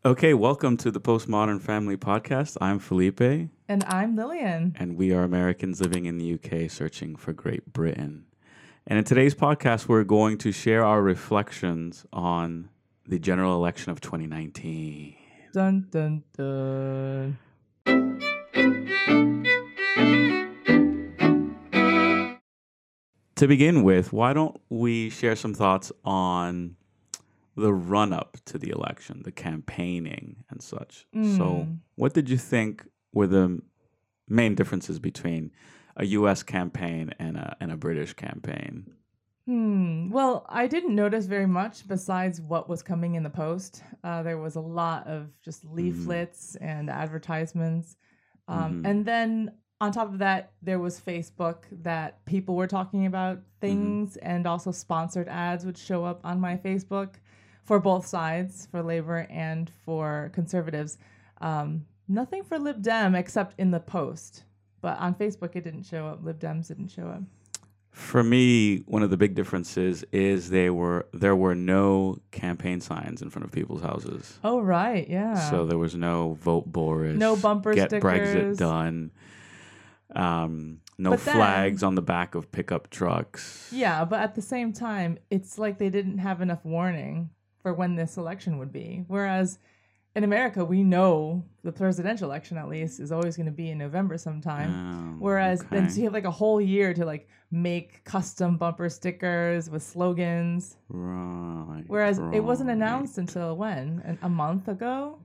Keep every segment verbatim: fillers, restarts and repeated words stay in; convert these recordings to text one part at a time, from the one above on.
Okay, welcome to the Postmodern Family Podcast. I'm Felipe. And I'm Lillian. And we are Americans living in the U K searching for Great Britain. And in today's podcast, we're going to share our reflections on the general election of twenty nineteen. Dun, dun, dun. To begin with, why don't we share some thoughts on the run-up to the election, the campaigning and such. Mm. So what did you think were the main differences between a U S campaign and a, and a British campaign? Hmm. Well, I didn't notice very much besides what was coming in the post. Uh, there was a lot of just leaflets mm. and advertisements. Um, mm-hmm. And then on top of that, there was Facebook that people were talking about things mm-hmm. and also sponsored ads would show up on my Facebook for both sides, for Labour and for Conservatives. Um, nothing for Lib Dem except in the post. But on Facebook, it didn't show up. Lib Dems didn't show up. For me, one of the big differences is they were there were no campaign signs in front of people's houses. Oh, right, yeah. So there was no vote Boris, no bumper get stickers. Brexit done, um, no But flags then, on the back of pickup trucks. Yeah, but at the same time, it's like they didn't have enough warning for when this election would be. Whereas in America, we know the presidential election, at least, is always going to be in November sometime. Oh, Whereas okay. then so you have like a whole year to like make custom bumper stickers with slogans. Right. Whereas right. it wasn't announced until when? A, a month ago?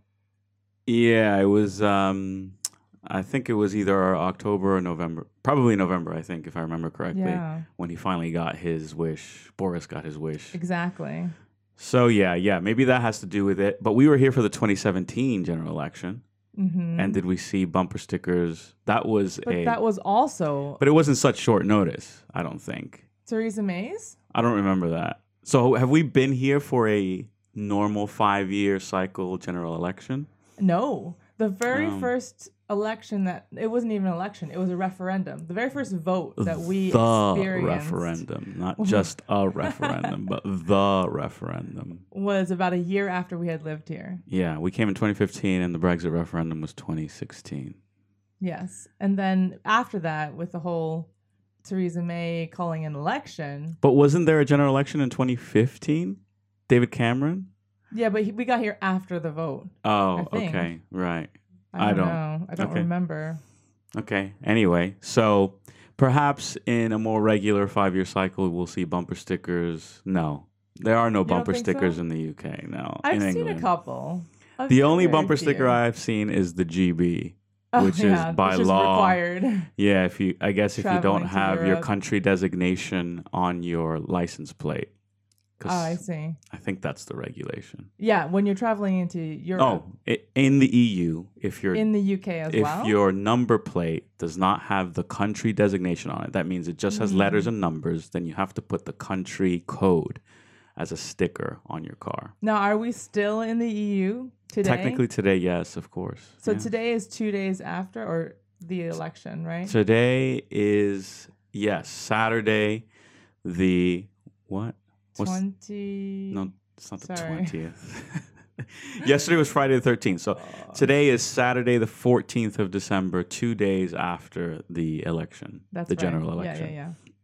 Yeah, it was, um, I think it was either October or November. Probably November, I think, if I remember correctly. Yeah. When he finally got his wish. Boris got his wish. Exactly. So, yeah, yeah, maybe that has to do with it. But we were here for the twenty seventeen general election. Mm-hmm. And did we see bumper stickers? That was but a... that was also... But it wasn't such short notice, I don't think. Theresa May's? I don't remember that. So have we been here for a normal five-year cycle general election? No. The very Um, first election that... It wasn't even an election. It was a referendum. The very first vote that we the experienced... referendum. Not just a referendum, but the referendum. Was about a year after we had lived here. Yeah, we came in twenty fifteen and the Brexit referendum was twenty sixteen. Yes. And then after that, with the whole Theresa May calling an election... But wasn't there a general election in twenty fifteen? David Cameron? Yeah, but he, we got here after the vote. Oh, I think. okay, right. I don't, I don't know. I don't okay. remember. Okay, anyway, so perhaps in a more regular five-year cycle, we'll see bumper stickers. No, there are no You don't bumper think stickers so? in the U K, no. I've in seen England. a couple. I've The seen only very bumper few. sticker I've seen is the G B, Oh, which yeah, is by which is law. required. Yeah, if you, I guess if you Traveling don't to have your Europe. country designation on your license plate. 'Cause Oh, I see. I think that's the regulation. Yeah, when you're traveling into Europe. Oh, i in the E U, if you're In the U K as if well? your number plate does not have the country designation on it, that means it just has Mm. letters and numbers, then you have to put the country code as a sticker on your car. Now, are we still in the E U today? Technically today, yes, of course. So yeah. today is two days after or the election, right? Today is, yes, Saturday, the, what? What's- Twenty. No, it's not the Sorry. twentieth. Yesterday was Friday the thirteenth. So Oh, today is Saturday the fourteenth of December, two days after the election, that's the right. general election. Yeah, yeah, yeah.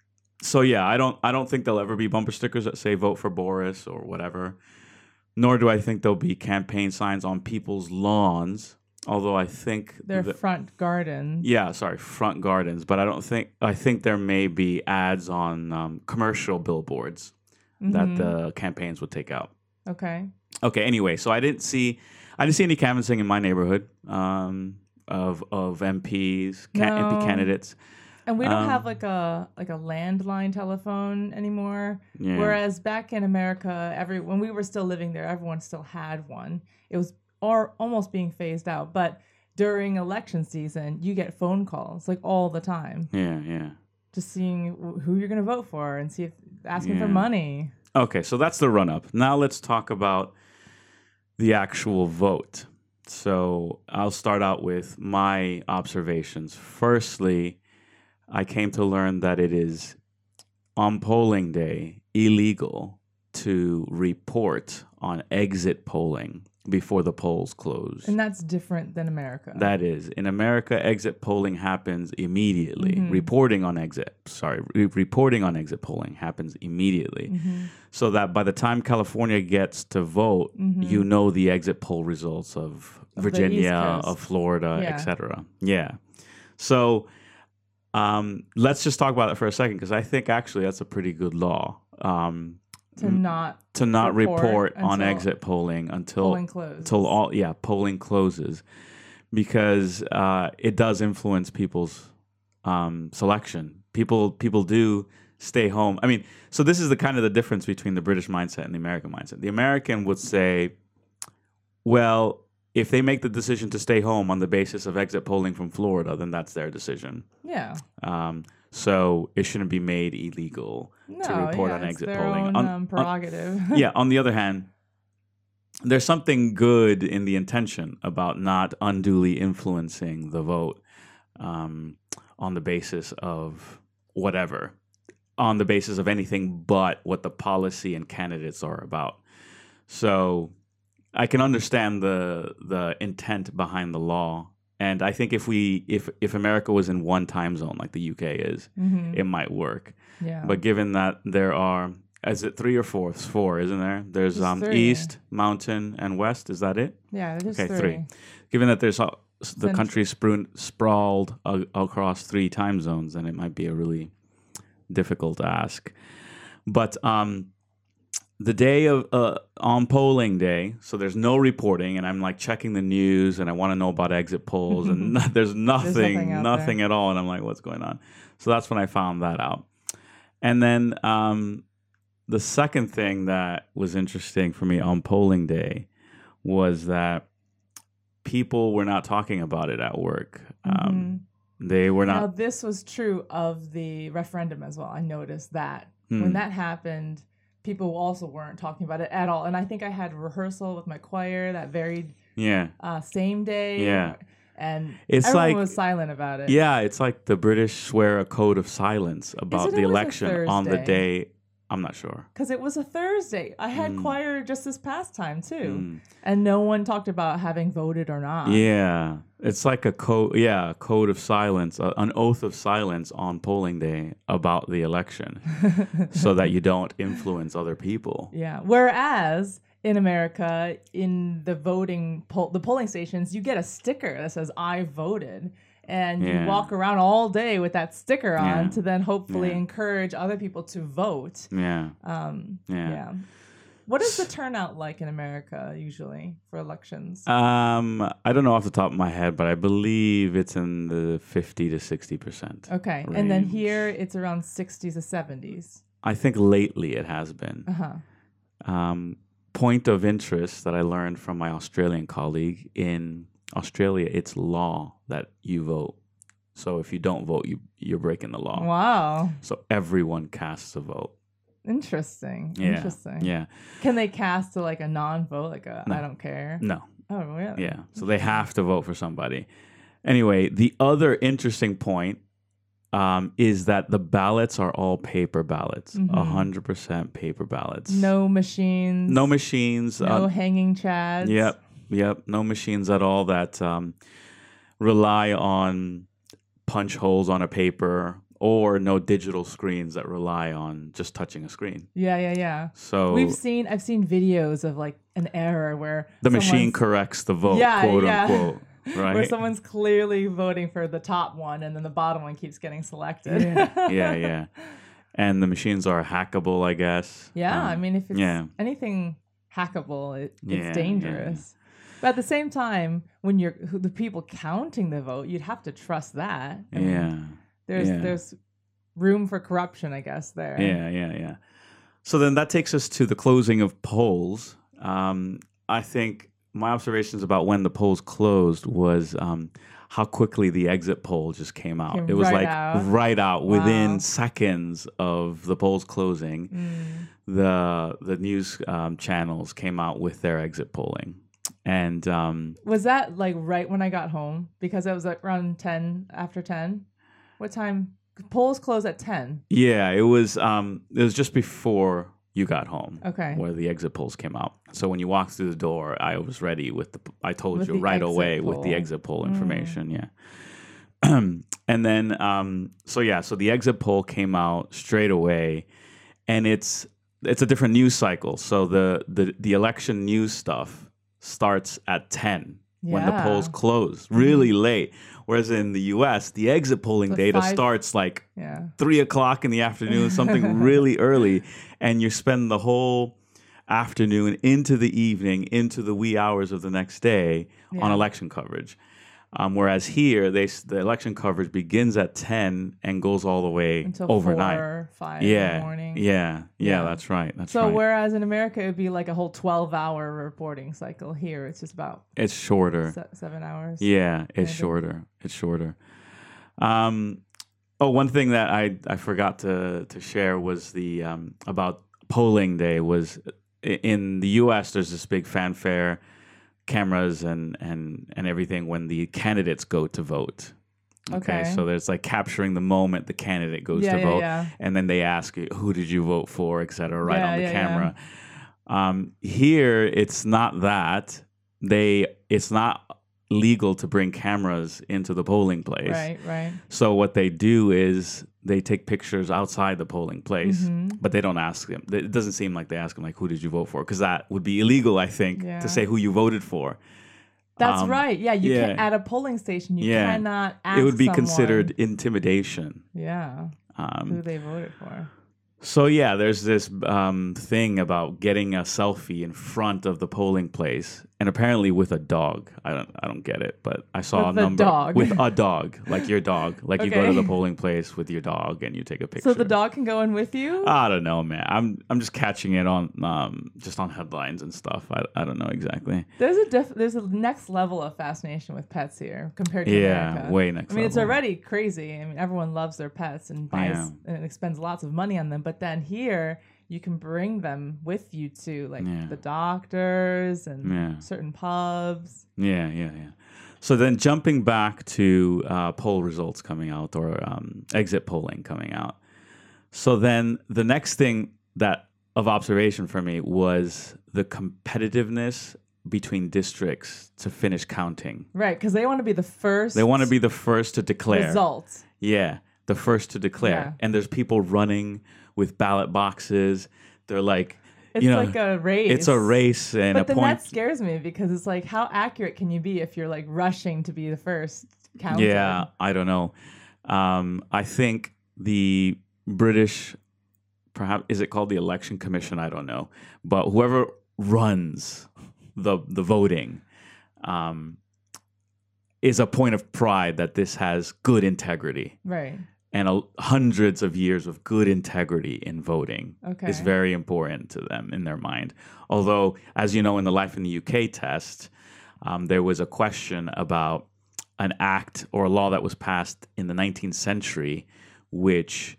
So yeah, I don't I don't think there'll ever be bumper stickers that say vote for Boris or whatever. Nor do I think there'll be campaign signs on people's lawns, although I think Their the- front gardens. yeah, sorry, front gardens, but I don't think I think there may be ads on um, commercial billboards that Mhm. the campaigns would take out. Okay. Okay, anyway, so I didn't see I didn't see any canvassing in my neighborhood um, of of M Ps, can, M P No. candidates. And we don't Um, have like a like a landline telephone anymore. Yeah. Whereas back in America, every when we were still living there, everyone still had one. It was or almost being phased out. But during election season, you get phone calls like all the time, yeah, yeah. just seeing wh- who you're going to vote for and see if asking for Yeah. money. Okay, so that's the run up. Now let's talk about the actual vote. So I'll start out with my observations. Firstly, I came to learn that it is on polling day illegal to report on exit polling before the polls close. And that's different than America. That is. In America, exit polling happens immediately. Mm-hmm. Reporting on exit, sorry, re- reporting on exit polling happens immediately. Mm-hmm. So that by the time California gets to vote, Mm-hmm. you know the exit poll results of, Of the Virginia, East of Coast. Florida, Yeah. et cetera. Yeah. So um, let's just talk about it for a second, because I think actually that's a pretty good law. Um, To not to not report, report on until exit polling until polling closes. until all yeah polling closes, because uh, it does influence people's um, selection. People people do stay home. I mean, so this is the kind of the difference between the British mindset and the American mindset. The American would say, well, if they make the decision to stay home on the basis of exit polling from Florida, then that's their decision. Yeah. Um, so it shouldn't be made illegal No, to report yeah, on it's exit their polling. Own, On- um, on- prerogative. yeah, on the other hand, there's something good in the intention about not unduly influencing the vote um, on the basis of whatever, on the basis of anything but what the policy and candidates are about. So I can understand the the intent behind the law. And I think if we if if America was in one time zone like the U K is, Mhm. it might work. Yeah. But given that there are, is it three or four? It's four, isn't there? There's There's um, three. East, Mountain, and West. Is that it? yeah, there's Okay, three. three. Given that there's uh, the Central. country spru- sprawled uh, across three time zones, then it might be a really difficult ask. But um, the day of uh, on polling day, so there's no reporting, and I'm like checking the news, and I want to know about exit polls, and no, there's nothing, nothing out nothing there. at all, and I'm like, what's going on? So that's when I found that out. And then um, the second thing that was interesting for me on polling day was that people were not talking about it at work. Um, They were Now, not. this was true of the referendum as well. I noticed that Hmm. when that happened, people also weren't talking about it at all. And I think I had rehearsal with my choir that very Yeah. uh, same day. Yeah. And It's everyone like- was silent about it. Yeah, it's like the British swear a code of silence about it the always a election on the Thursday? day. I'm not sure. Because it was a Thursday. I had Mm. choir just this past time, too. Mm. And no one talked about having voted or not. Yeah, it's like a code. Yeah, a code of silence, uh, an oath of silence on polling day about the election, so that you don't influence other people. Yeah. Whereas in America, in the voting poll, the polling stations, you get a sticker that says "I voted," and Yeah. you walk around all day with that sticker on Yeah. to then hopefully Yeah. encourage other people to vote. Yeah, Um, yeah. yeah. What is the turnout like in America usually for elections? Um, I don't know off the top of my head, but I believe it's in the fifty to sixty percent. Okay, and then range. here it's around sixties to seventies. I think lately it has been. Uh huh. Um, point of interest that I learned from my Australian colleague: in Australia, it's law that you vote. So if you don't vote, you you're breaking the law. Wow. So everyone casts a vote. Interesting. Yeah. Interesting. Yeah. Can they cast to like a non-vote, like a No. I don't care? No. Oh, really? Yeah. So they have to vote for somebody. Anyway, the other interesting point um, is that the ballots are all paper ballots. A Mhm. hundred percent paper ballots. No machines. No machines. No uh, hanging chads. Yep. Yep. No machines at all that um, rely on punch holes on a paper, or no digital screens that rely on just touching a screen. Yeah, yeah, yeah. So We've seen. I've seen videos of like an error where the machine someone's- corrects the vote, Yeah, quote yeah. unquote. Right? where someone's clearly voting for the top one, and then the bottom one keeps getting selected. yeah, yeah. And the machines are hackable, I guess. Yeah, Um, I mean, if it's yeah. anything hackable, it, Yeah, yeah, it's dangerous. But at the same time, when you're who- the people counting the vote, you'd have to trust that. I mean, yeah. there's yeah. there's room for corruption, I guess. There. Yeah, yeah, yeah. So then that takes us to the closing of polls. Um, I think my observations about when the polls closed was um, how quickly the exit poll just came out. Came it was right like out. right out within Wow. seconds of the polls closing. Mm. The the news um, channels came out with their exit polling, and um, Was that like right when I got home? Because it was like around ten after ten. What time? Polls close at ten. yeah, it was um, it was just before you got home. Okay. Where the exit polls came out. So when you walked through the door, I was ready with the. I told With you the right exit away poll. with the exit poll Mm. information. Yeah. And then, um, so yeah, so the exit poll came out straight away, and it's it's a different news cycle. So the the the election news stuff starts at ten when the Yeah. polls close, really late. Whereas in the U S, the exit polling The data five- starts like Yeah. three o'clock in the afternoon, something really early, and you spend the whole afternoon into the evening, into the wee hours of the next day on Yeah. election coverage. Um, whereas here, they s- the election coverage begins at ten and goes all the way Until overnight. four, five yeah, in the morning. yeah, yeah, Yeah. That's right. That's So right. whereas in America it would be like a whole twelve-hour reporting cycle, here it's just about It's shorter. se- seven hours. Yeah, it's maybe. shorter. It's shorter. Um, oh, one thing that I, I forgot to to share was the um, about polling day was i- in the U S. There's this big fanfare, cameras and and and everything when the candidates go to vote. Okay. So there's like capturing the moment the candidate goes Yeah, to yeah, vote, yeah. and then they ask you who did you vote for, et cetera, right Yeah, on the yeah, camera. Um, here, it's not that they. It's not legal to bring cameras into the polling place. Right, right. So what they do is they take pictures outside the polling place, Mhm. but they don't ask them. It doesn't seem like they ask them like, "Who did you vote for?" Because that would be illegal, I think, Yeah. to say who you voted for. That's Um, right. Yeah, you yeah. can't at a polling station. You Yeah. cannot ask It would be someone, considered intimidation. yeah, Um, who they voted for. So yeah, there's this um, thing about getting a selfie in front of the polling place, and apparently with a dog. I don't, I don't get it, but I saw With a a number dog. with a dog, like your dog, like you go to Okay. the polling place with your dog and you take a picture. So the dog can go in with you? I don't know, man. I'm, I'm just catching it on, um, just on headlines and stuff. I, I don't know exactly. There's a diff- there's a next level of fascination with pets here compared to Yeah, America. way next I mean, it's level. already crazy. I mean, everyone loves their pets and buys Yeah. and expends lots of money on them. But then here, you can bring them with you to like Yeah. the doctors and Yeah. certain pubs. Yeah, yeah, yeah. So then jumping back to uh, poll results coming out or um, exit polling coming out. So then the next thing that of observation for me was the competitiveness between districts to finish counting. Right, because they want to be the first. They want to be the first to declare. result. Yeah, the first to declare. Yeah. And there's people running with ballot boxes. They're like, It's you know, like a race. it's a race and But a then point. that scares me because it's like, how accurate can you be if you're like rushing to be the first counted? Yeah, I don't know. Um, I think the British, perhaps, is it called the Election Commission? I don't know. But whoever runs the the voting um, is a point of pride that this has good integrity Right. and a, hundreds of years of good integrity in voting Okay. is very important to them in their mind. Although, as you know, in the Life in the U K test, um, there was a question about an act or a law that was passed in the nineteenth century which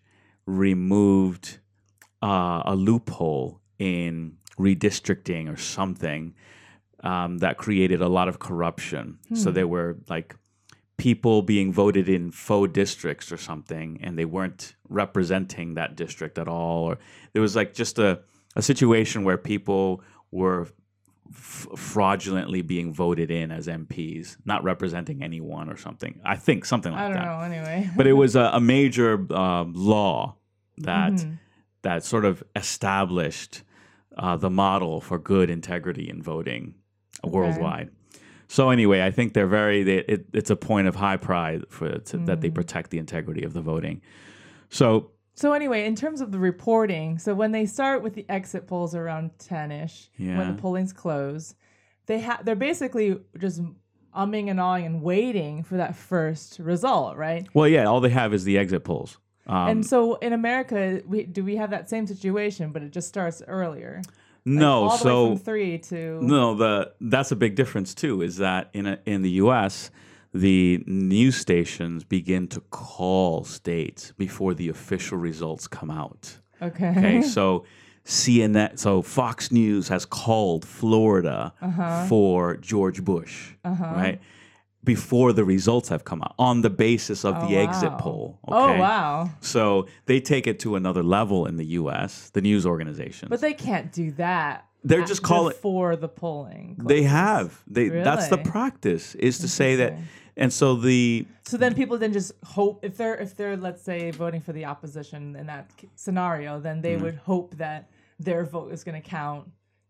removed uh, a loophole in redistricting or something um, that created a lot of corruption. So there were like people being voted in faux districts or something, and they weren't representing that district at all. Or there was like just a, a situation where people were f- fraudulently being voted in as M Ps, not representing anyone or something. I think something like I don't that. know. Anyway. But it was a, a major um, law that Mhm. that sort of established uh, the model for good integrity in voting worldwide. So anyway, I think they're very. They, it, it's a point of high pride for to, that they protect the integrity of the voting. So So anyway, in terms of the reporting, so when they start with the exit polls around ten-ish, when Yeah. the polling's close, they ha- they're basically just umming and ahhing and waiting for that first result, right? well, yeah, all they have is the exit polls. Um, and so in America, we, do we have that same situation, but it just starts earlier? Like no, all the so way from three to no, the that's a big difference too. Is that in a, in the U S the news stations begin to call states before the official results come out. okay, Okay, so C N N, so Fox News has called Florida Uh-huh. for George Bush, right? before the results have come out on the basis of Oh, the exit wow. poll. Oh, okay? wow. So they take it to another level in the U S, the news organizations. But they can't do that. They're at- just call it- before the polling. They closes. have. They that's the Really? practice is to say that, Interesting. and so the So then people then just hope if they're if they're let's say voting for the opposition in that c- scenario, then they Mm-hmm. would hope that their vote is going to count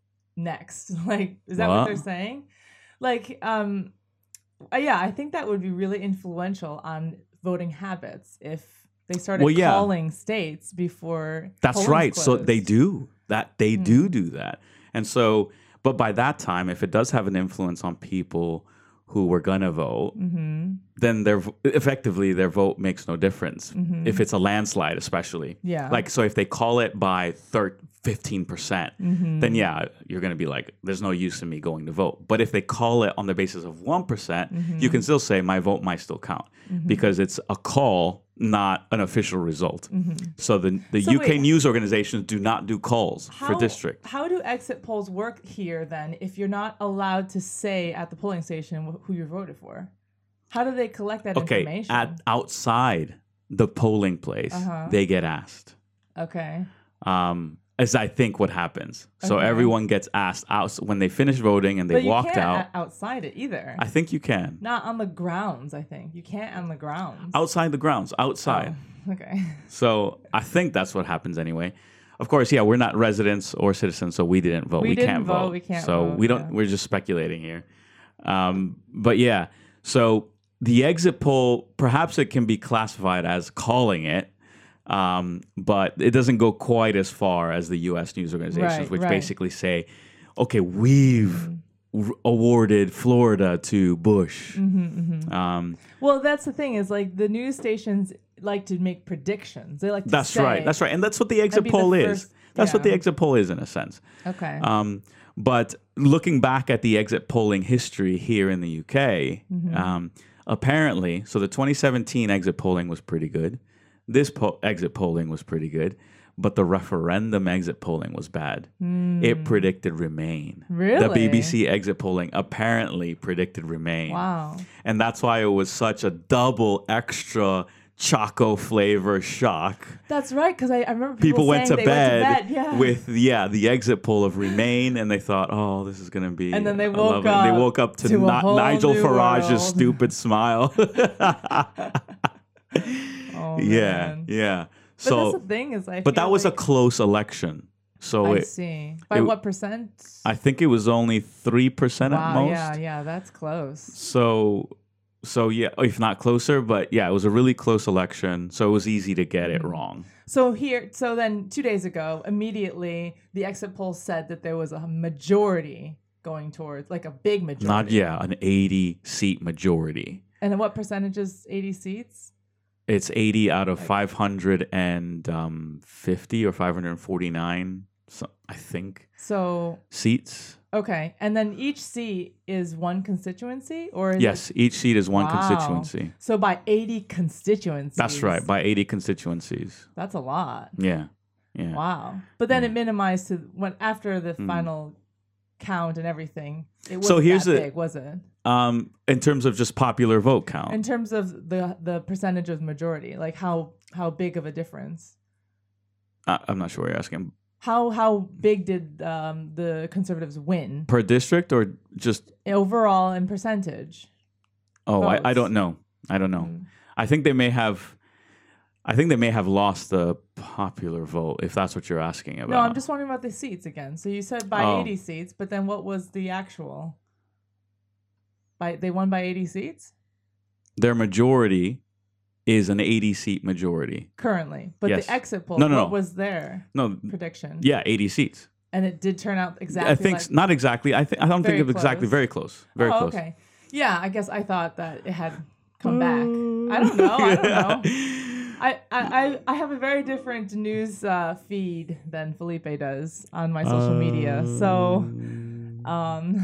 next. Like, is that what What? they're saying? Like, um, uh, yeah, I think that would be really influential on voting habits if they started Well, yeah. calling states before. That's polls right. So they closed. do that. They Hmm. do do that. And so, but by that time, if it does have an influence on people who were gonna vote, Mhm. then their v- effectively their vote makes no difference. If it's a landslide, especially. Yeah. Like, so if they call it by thir- fifteen percent, Mm-hmm. then yeah, you're going to be like, there's no use in me going to vote. But if they call it on the basis of one percent, Mm-hmm. you can still say my vote might still count because it's a call, not an official result. So the, the So U K wait. news organizations do not do calls for How- district. How do exit polls work here then if you're not allowed to say at the polling station wh- who you voted for? How do they collect that Okay, information? at outside the polling place, Uh-huh. they get asked. okay. Um, as I think what happens. So Okay. everyone gets asked out when they finish voting and they But you walked can't out. o- outside it either. I think you can. Not on the grounds, I think. You can't on the grounds. Outside the grounds, outside. Oh, okay. So I think that's what happens anyway. Of course, yeah, we're not residents or citizens, so we didn't vote. We We, didn't can't vote, vote. we can't so vote, we don't. yeah. We're just speculating here. Um, but yeah, so the exit poll, perhaps it can be classified as calling it, um, but it doesn't go quite as far as the U S news organizations, Right, which right. basically say, okay, we've r- awarded Florida to Bush. Mm-hmm, Um, Well, that's the thing is like the news stations like to make predictions. They like to that's say, right. That's right. And that's what the exit be the poll is. first- That's what the yeah. exit poll is in a sense. Okay. Um, but looking back at the exit polling history here in the U K, Mm-hmm. um, apparently, so the twenty seventeen exit polling was pretty good. This po- exit polling was pretty good, but the referendum exit polling was bad. It predicted Remain. The Hmm. Really? B B C exit polling apparently predicted Remain. Wow. And that's why it was such a double extra choco flavor shock. That's right, because I, I remember People, people, went, to saying they bed went to bed yeah. with yeah the exit poll of Remain, and they thought, oh, this is gonna be. And then they I woke love it. And they up woke up to, to a Ni- whole Nigel new Farage's world. stupid smile. Oh, yeah, man. yeah. But So, that's the thing is, I but that feel was like, a close election. So I it, see. By it- what percent? I think it was only three percent at Wow. most. Yeah. Yeah. That's close. So, so yeah, if not closer, but yeah, it was a really close election. So it was easy to get it Mm-hmm. wrong. So here, so then two days ago, immediately the exit poll said that there was a majority going towards, like a big majority. Not yeah, an eighty seat majority. And then what percentage is eighty seats? It's eighty out of five hundred fifty or five hundred forty-nine, so, I think, So seats. okay, and then each seat is one constituency, or is Yes, each seat is one Wow. constituency. It, so by eighty constituencies. That's right, by eighty constituencies. That's a lot. Yeah, yeah. Wow. But then Yeah. it minimized to when after the final count and everything. It wasn't So here's that the- big, was it? Um, in terms of just popular vote count, In terms of the the percentage of majority, like how how big of a difference? I, I'm not sure what you're asking. How how big did um, the conservatives win Per district or just? overall in percentage? Oh, I, I Votes. don't know. I don't know. Mm. I think they may have. I think they may have lost the popular vote, if that's what you're asking about. No, I'm just wondering about the seats again. So you said by Oh. eighty seats, but then what was the actual? By they won by eighty seats Their majority is an eighty seat majority. currently, but Yes. the exit poll, No, no, what no. was their No, prediction? yeah, eighty seats. And it did turn out exactly. I think like, s- not exactly. I think I don't Very think it was exactly close. very close. Very oh, close. okay. Yeah, I guess I thought that it had come back. I don't know. I don't know. I, I, I I have a very different news uh, feed than Felipe does on my social media. So, um,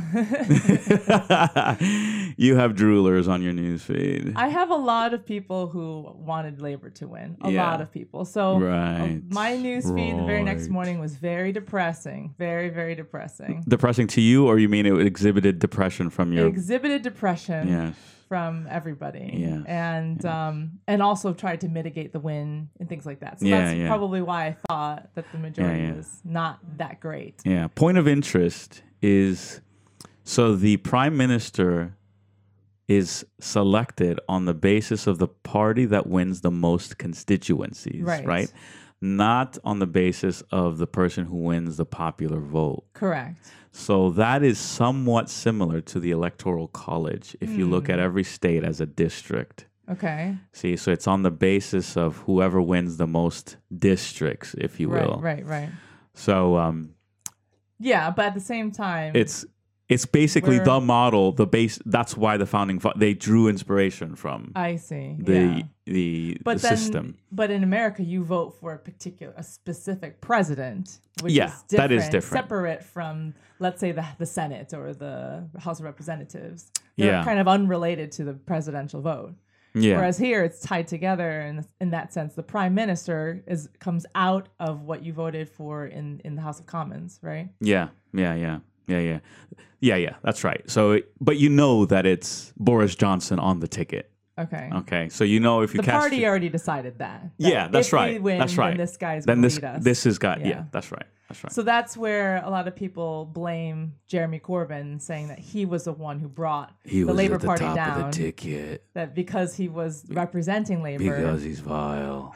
You have droolers on your news feed. I have a lot of people who wanted Labor to win. A Yeah. lot of people. So, uh, Right. my news feed the very next Right. morning was very depressing. Very, very depressing. Depressing to you, or you mean it exhibited depression from It your? exhibited depression. Yes. from everybody. Yeah. And Yeah. um and also tried to mitigate the win and things like that. So Yeah, that's yeah. probably why I thought that the majority yeah. was not that great. Yeah. Point of interest is so the prime minister is selected on the basis of the party that wins the most constituencies, Right. right? Not on the basis of the person who wins the popular vote. Correct. So that is somewhat similar to the Electoral College if you look at every state as a district. Okay. See, so it's on the basis of whoever wins the most districts, if you will. Right, right, right. So um, Yeah, but at the same time, it's it's basically We're- the model, the base. That's why the founding fa- they drew inspiration from I see. the yeah. the, But the then, system. but in America, you vote for a particular, a specific president, which Yeah, is different, that is different. separate from, let's say, the the Senate or the House of Representatives. They're Yeah. kind of unrelated to the presidential vote. Yeah, Whereas here, it's tied together, and in that sense, the prime minister is comes out of what you voted for in in the House of Commons, right? yeah, yeah, yeah, yeah, yeah, yeah, yeah. That's right. So, but you know that it's Boris Johnson on the ticket. Okay. Okay, so you know if you The cast party your- already decided that. that Yeah, that's if we right. win, That's right. Then this guy's then gonna this lead us. this has got yeah. Yeah. That's right. That's right. So that's where a lot of people blame Jeremy Corbyn, saying that he was the one who brought he the was Labour at the Party top down. of the ticket That because he was representing Labour. because he's vile.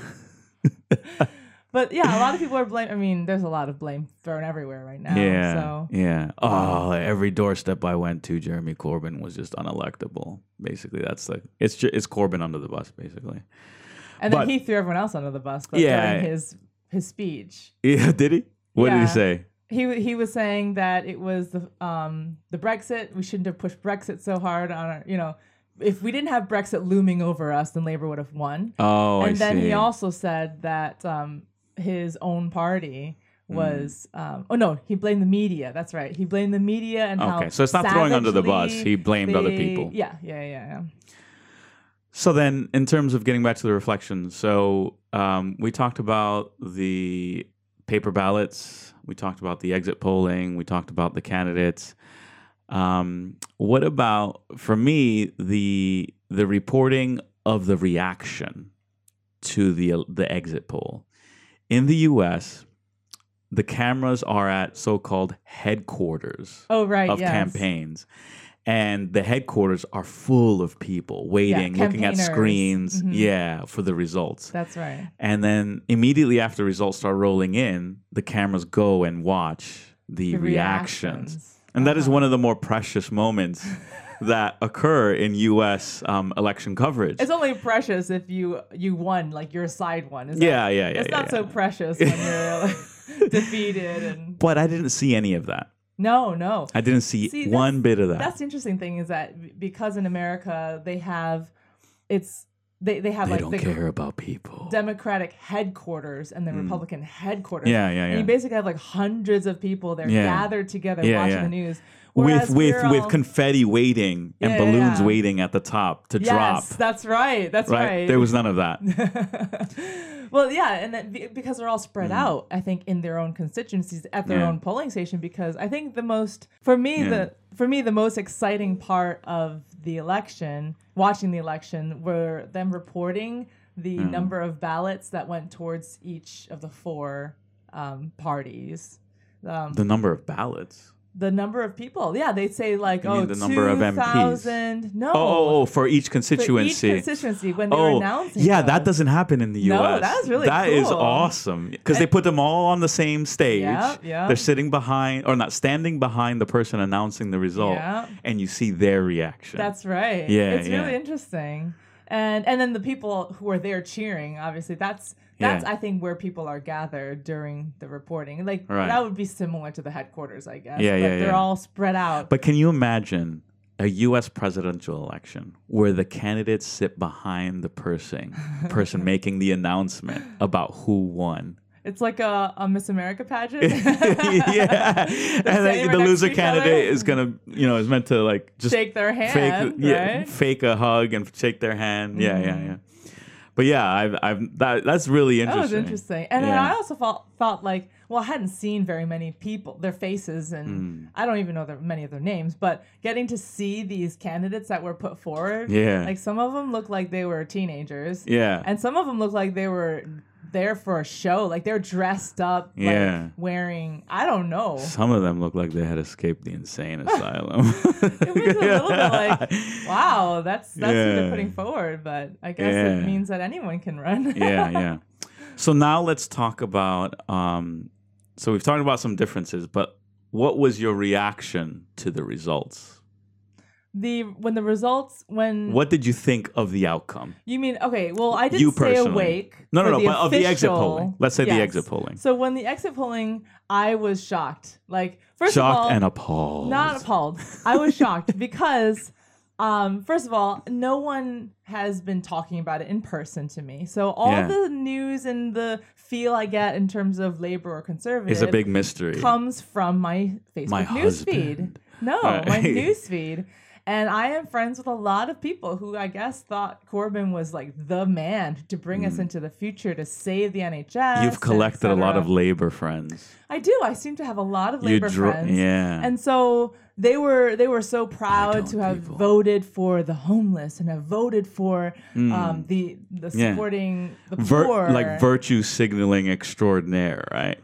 But yeah, a lot of people are blame. I mean, there's a lot of blame thrown everywhere right now. Yeah, So yeah. Oh, every doorstep I went to, Jeremy Corbyn was just unelectable. Basically, that's like it's ju- it's Corbyn under the bus, basically. and then but- he threw everyone else under the bus. But Yeah. during his his speech, Yeah, did he? What did Yeah. he say? he he was saying that it was the um the Brexit. We shouldn't have pushed Brexit so hard on our. You know, if we didn't have Brexit looming over us, then Labour would have won. Oh, and I then see. he also said that um, his own party was Mm. um, oh no, he blamed the media. That's right, he blamed the media and how Okay, so it's not throwing under the bus. savagely He blamed other they- people. Yeah, yeah, yeah, yeah. So then, in terms of getting back to the reflection, so um, we talked about the paper ballots, we talked about the exit polling, we talked about the candidates. Um, what about, for me, the the reporting of the reaction to the the exit poll in the U S? The cameras are at so-called headquarters Oh right, of yes. campaigns. And the headquarters are full of people waiting, looking at campaigners. screens, Mhm. yeah, for the results. That's right. And then immediately after results start rolling in, the cameras go and watch the, The reactions. reactions. And that is Uh-huh. one of the more precious moments that occur in U S um, election coverage. It's only precious if you you won, like your side won. Is yeah, that, yeah, yeah. It's yeah, not yeah. so precious when you're like, defeated and But I didn't see any of that. no, no. I didn't see, See, one bit of that. That's the interesting thing is that b- because in America they have it's they, they have They like don't the care about people. Democratic headquarters and the Republican headquarters. Yeah, yeah, And yeah. you basically have like hundreds of people there Yeah. gathered together Yeah, watching yeah. the news. With Whereas with we're with all- confetti waiting and Yeah, balloons yeah. waiting at the top to yes, drop. that's right. That's Right? right. There was none of that. Well, yeah, and then be- because they're all spread out, I think in their own constituencies at their Mm. Yeah. own polling station. Because I think the most, for me, Yeah. the for me the most exciting part of the election, watching the election, were them reporting the Mm. number of ballots that went towards each of the four um, parties. Um, The number of ballots. the number of people, yeah, they say like You oh, mean the number of M Ps? two thousand. No, Oh, oh, oh, for each for each constituency. constituency when they were Oh, announcing. yeah, those. that doesn't happen in the U S. No, that is really That is cool. awesome because they put them all on the same stage. Yep, yep. They're sitting behind, or not standing behind the person announcing the result, Yep. and you see their reaction. That's right. Yeah, it's yeah. really interesting. And and then the people who are there cheering, obviously, that's that's Yeah. I think where people are gathered during the reporting. Like Right. that would be similar to the headquarters, I guess. Yeah, but yeah, they're yeah. all spread out. But can you imagine a U S presidential election where the candidates sit behind the person person making the announcement about who won? It's like a, a Miss America pageant. Yeah, and standing then right the next loser to each candidate other. is gonna, you know, is meant to like just Shake their hand, fake, yeah, right? fake a hug and shake their hand. Yeah, yeah, Mhm. yeah. But yeah, I've, I've that that's really That interesting. was interesting. And then Yeah. I also felt felt like well, I hadn't seen very many people, their faces, and Mm. I don't even know their, many of their names, but getting to see these candidates that were put forward, Yeah. like some of them looked like they were teenagers. Yeah. And some of them looked like they were there for a show. Like they're dressed up, like Yeah. wearing, I don't know. Some of them look like they had escaped the insane asylum. It was a little bit like, wow, that's that's who Yeah. they're putting forward. But I guess Yeah. it means that anyone can run. yeah, yeah. So now let's talk about. Um, so we've talked about some differences, but what was your reaction to the results? The when the results when What did you think of the outcome? you mean okay? Well, I did You stay personally. awake. No, no, for no. the But of the exit official- polling, let's say the Yes. exit polling. So when the exit polling, I was shocked. Like first Shocked of all, and appalled. not appalled. I was shocked because, um, first of all, no one has been talking about it in person to me. So all Yeah. the news and the feel I get in terms of labor or conservative It's a big mystery. comes from my Facebook My news feed. husband. No, Right. my news feed. And I am friends with a lot of people who I guess thought Corbyn was like the man to bring us into the future to save the N H S. Mm. You've and collected a et lot cetera. of labor friends. I do. I seem to have a lot of You labor dro- friends. yeah. And so they were they were so proud don't, to have people. voted for the homeless and have voted for um, the the Yeah. supporting the Vir- poor. like virtue signaling extraordinaire, right?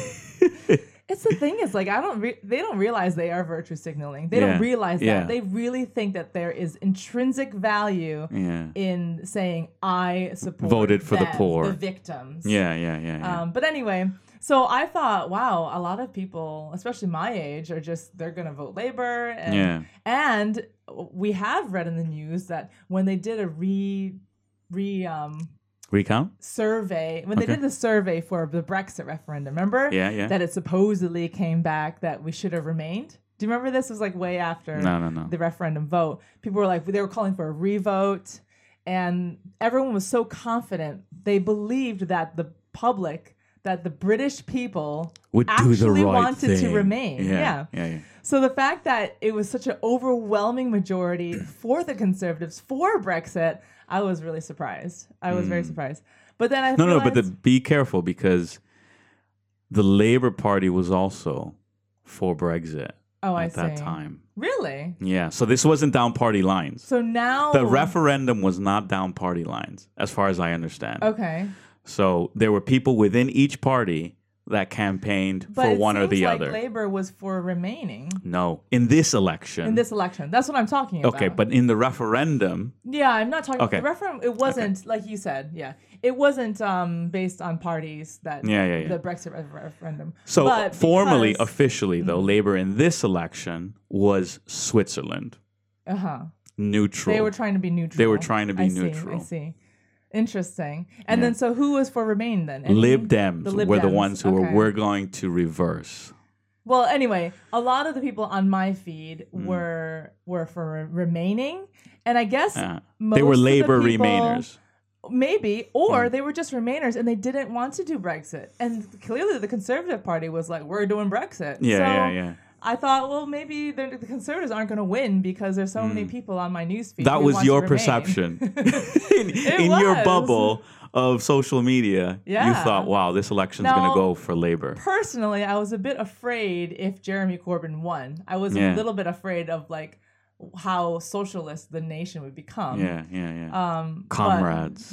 It's the thing is like I don't re- they don't realize they are virtue signaling. They Yeah. don't realize Yeah. that. They really think that there is intrinsic value Yeah. in saying I support Voted for the them, poor. the victims. Yeah, yeah, yeah, yeah. Um, but anyway, so I thought, wow, a lot of people, especially my age, are just they're gonna vote Labor, and Yeah. and we have read in the news that when they did a re re um Recount? survey, when they Okay. did the survey for the Brexit referendum, remember? Yeah, yeah. That it supposedly came back that we should have remained. Do you remember this? It was like way after No, no, no. the referendum vote. People were like, they were calling for a revote, and everyone was so confident. They believed that the public, that the British people Would do the actually right wanted to thing. remain. Yeah, Yeah. yeah, yeah. So the fact that it was such an overwhelming majority for the Conservatives for Brexit, I was really surprised. I was very surprised. But then I Mm. No, no, but the, realized- be careful because the Labour Party was also for Brexit oh, I at that see. time. Really? Yeah, so this wasn't down party lines. So now The referendum was not down party lines, as far as I understand. Okay. So there were people within each party that campaigned But for it one or seems the like other. Labor was for remaining No, in this election. in this election. That's what I'm talking about. okay, but in the referendum, yeah, I'm not talking. Okay. The referendum. It wasn't like you said. Yeah, it wasn't um based on parties that. Yeah, yeah, yeah. The Brexit re- referendum. so But formally, because- officially, though, Labour in this election was Switzerland, uh-huh. neutral. They were trying to be neutral. They were trying to be I see, neutral. I see. Interesting. And Yeah. then so who was for Remain then? Any- Lib Dems the Lib were the Dems, ones who were okay. we're going to reverse. Well, anyway, a lot of the people on my feed Mm. were were for Remaining, and I guess Yeah. most They were of the Labour people- Remainers. Maybe, or Mm. they were just Remainers and they didn't want to do Brexit. And clearly, the Conservative Party was like, "We're doing Brexit." Yeah, so yeah, yeah. I thought, well, maybe the, the Conservatives aren't going to win because there's so many people on my newsfeed. Mm. That who was want to your remain. perception. in It in your was. bubble of social media, you Yeah. thought, wow, this election's Now- going to go for Labour. Personally, I was a bit afraid if Jeremy Corbyn won. I was Yeah. a little bit afraid of like how socialist the nation would become. Yeah, yeah, yeah. Um, but- Comrades.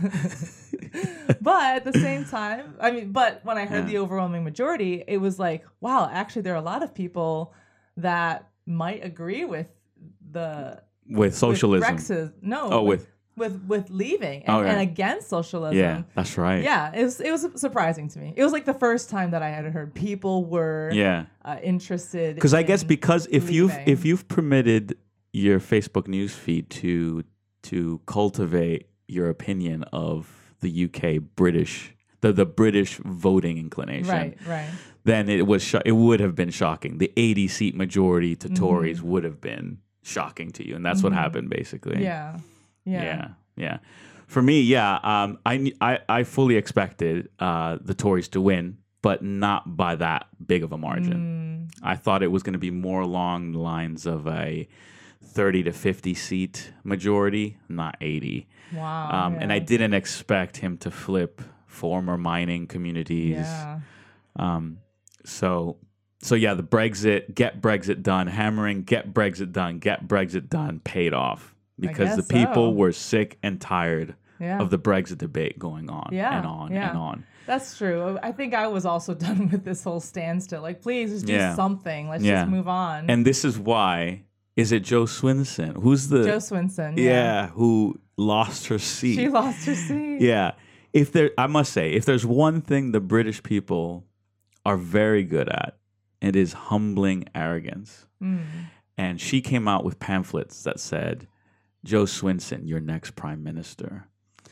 but at the same time, I mean, but when I heard Yeah. the overwhelming majority, it was like, wow, actually, there are a lot of people that might agree with the With socialism. With Brexit. No. Oh, with- with with leaving and, Okay. and against socialism. Yeah, that's right. Yeah, it was it was surprising to me. It was like the first time that I had heard people were Yeah. uh, interested. Because I guess in because if you've leaving. if you've permitted your Facebook newsfeed to to cultivate your opinion of the U K British the the British voting inclination, right, right. then it was sho- it would have been shocking. The eighty seat majority to Tories would have been shocking to you, and that's what happened basically. Yeah, yeah, Yeah, yeah. For me, yeah, um, I, I, I fully expected uh, the Tories to win, but not by that big of a margin. Mm. I thought it was going to be more along the lines of a thirty to fifty seat majority, not eighty. Wow. Um, And I yeah. didn't expect him to flip former mining communities. Yeah. Um, so, so yeah, the Brexit, get Brexit done, hammering, get Brexit done, get Brexit done, paid off because the guess people so. were sick and tired Yeah. of the Brexit debate going on Yeah, and on yeah. and on. That's true. I think I was also done with this whole standstill. Like, please just do Yeah. something. Let's Yeah. just move on. And this is why. Is it Joe Swinson? Who's the Joe Swinson. yeah, Yeah. who lost her seat? She lost her seat. Yeah. If there, I must say, if there's one thing the British people are very good at, it is humbling arrogance. Mm. And she came out with pamphlets that said, Joe Swinson, your next prime minister.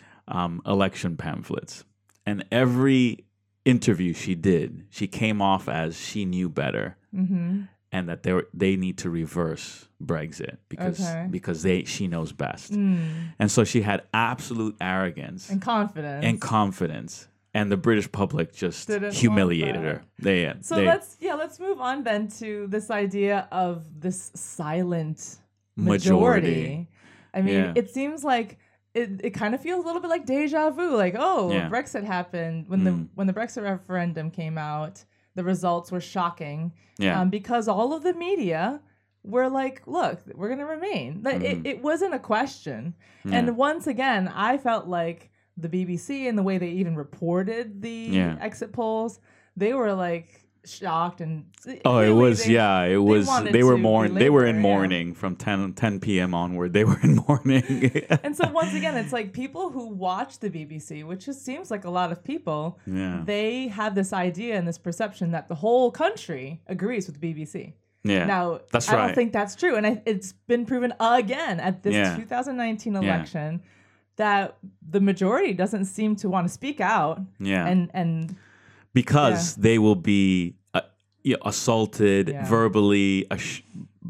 Um, election pamphlets. And every interview she did, she came off as she knew better. Mm-hmm. And that they were, they need to reverse Brexit because Okay. because they she knows best. Mm. And so she had absolute arrogance And confidence. and confidence, and the British public just Didn't want humiliated that. her. They So they, let's yeah, let's move on then to this idea of this silent Majority. majority. I mean, Yeah. it seems like it, it kind of feels a little bit like deja vu. Like, oh, Yeah. Brexit happened when Mm. the when the Brexit referendum came out. The results were shocking yeah um, because all of the media were like, look, we're going to remain. Like, Mhm. it, it wasn't a question. Yeah. And once again, I felt like the B B C and the way they even reported the Yeah. exit polls, they were like shocked and Oh, it clearly was they- yeah. It was wanted they were to mourn. They were in belabor, yeah. mourning from ten p.m. onward. They were in mourning. And so once again, it's like people who watch the B B C, which just seems like a lot of people, yeah, they have this idea and this perception that the whole country agrees with the B B C. yeah. Now, that's I right. don't think that's true. And I, it's been proven again at this Yeah. two thousand nineteen Yeah. election that the majority doesn't seem to want to speak out. yeah, And, and because they will be uh, you know, assaulted Yeah. verbally, ash-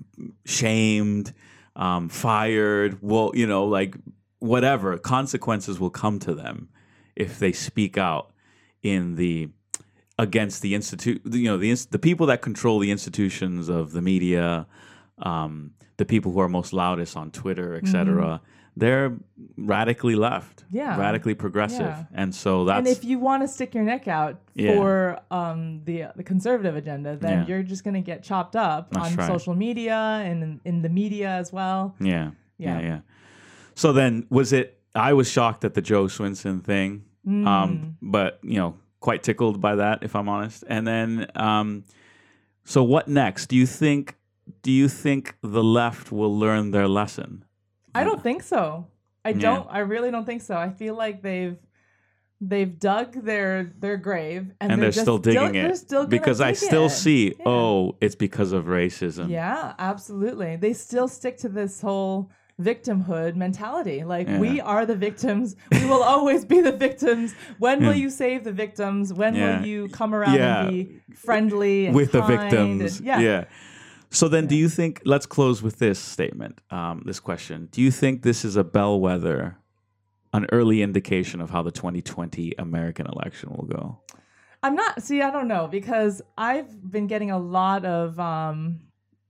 shamed, um, fired. Well, you know, like whatever consequences will come to them if they speak out in the against the institute. You know, the ins- the people that control the institutions of the media, um, the people who are most loudest on Twitter, et cetera. They're radically left, Yeah. radically progressive, Yeah. and so that's and if you want to stick your neck out Yeah. for um, the the conservative agenda, then Yeah. you're just going to get chopped up That's on right. social media and in, in the media as well. Yeah, yeah, Yeah. yeah. So then, was it? I was shocked at the Joe Swinson thing, Mm. um, but you know, quite tickled by that, if I'm honest. And then, um, so what next? Do you think? Do you think the left will learn their lesson? I don't think so. I Yeah. don't. I really don't think so. I feel like they've they've dug their their grave and, And they're, just still digging They're it still gonna because I dig still it. see. Yeah. Oh, it's because of racism. Yeah, absolutely. They still stick to this whole victimhood mentality. Like, Yeah. we are the victims. We will always be the victims. When will Yeah. you save the victims? When Yeah. will you come around Yeah. and be friendly and With the kind victims. and- yeah. yeah. So then, do you think? Let's close with this statement. Um, this question: do you think this is a bellwether, an early indication of how the twenty twenty American election will go? I'm not. See, I don't know, because I've been getting a lot of um,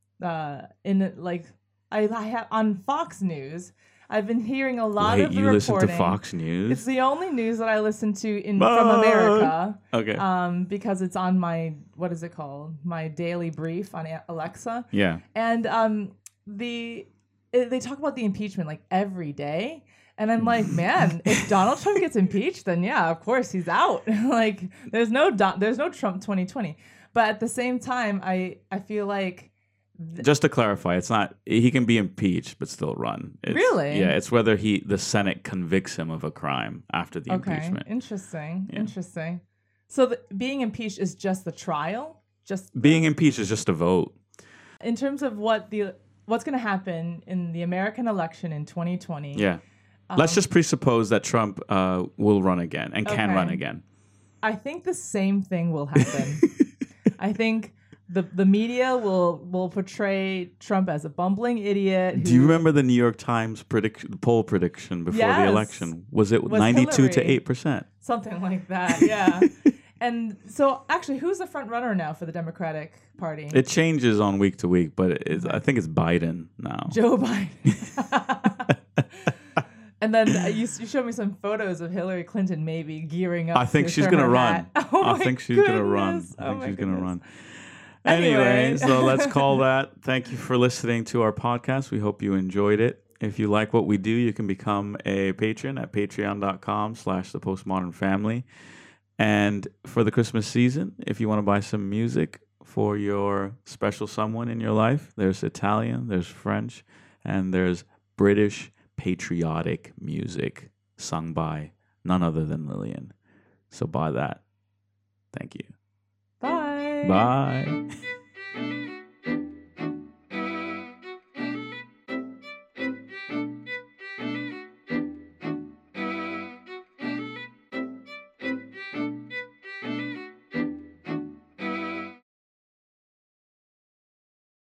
uh, in like I, I have on Fox News. I've been hearing a lot Wait, of the you listen to reporting. Fox News? It's the only news that I listen to in from But- America. Okay. Um, because it's on my what is it called? My daily brief on A- Alexa, yeah. and um, the it, they talk about the impeachment like every day. And I'm like, man, if Donald Trump gets impeached, then yeah, of course he's out. Like, there's no Don- there's no Trump twenty twenty. But at the same time, I I feel like th- Just to clarify, it's not he can be impeached but still run. It's, Really? Yeah, it's whether he the Senate convicts him of a crime after the okay, impeachment. interesting, Yeah. interesting. So the, being impeached is just the trial, just Being impeached is just a vote. in terms of what the what's going to happen in the American election in twenty twenty. Yeah. Let's just presuppose that Trump uh, will run again and can Okay. run again. I think the same thing will happen. I think the the media will will portray Trump as a bumbling idiot. Do you who- remember the New York Times prediction, the poll prediction before the Yes. election? Was it Was ninety-two to Hillary. eight percent? Something like that, yeah. And so, actually, who's the front runner now for the Democratic Party? It changes on week to week, but it is, I think it's Biden now. Joe Biden. And then uh, you, you showed me some photos of Hillary Clinton maybe gearing up. I think to she's throw gonna her run. hat. Oh I think she's goodness. gonna run. I Oh think my she's gonna goodness. run. Anyway. Anyway, so let's call that. Thank you for listening to our podcast. We hope you enjoyed it. If you like what we do, you can become a patron at patreon.com slash the postmodern family. And for the Christmas season, if you want to buy some music for your special someone in your life, there's Italian, there's French, and there's British patriotic music sung by none other than Lillian. So buy that. Thank you. Bye. Bye.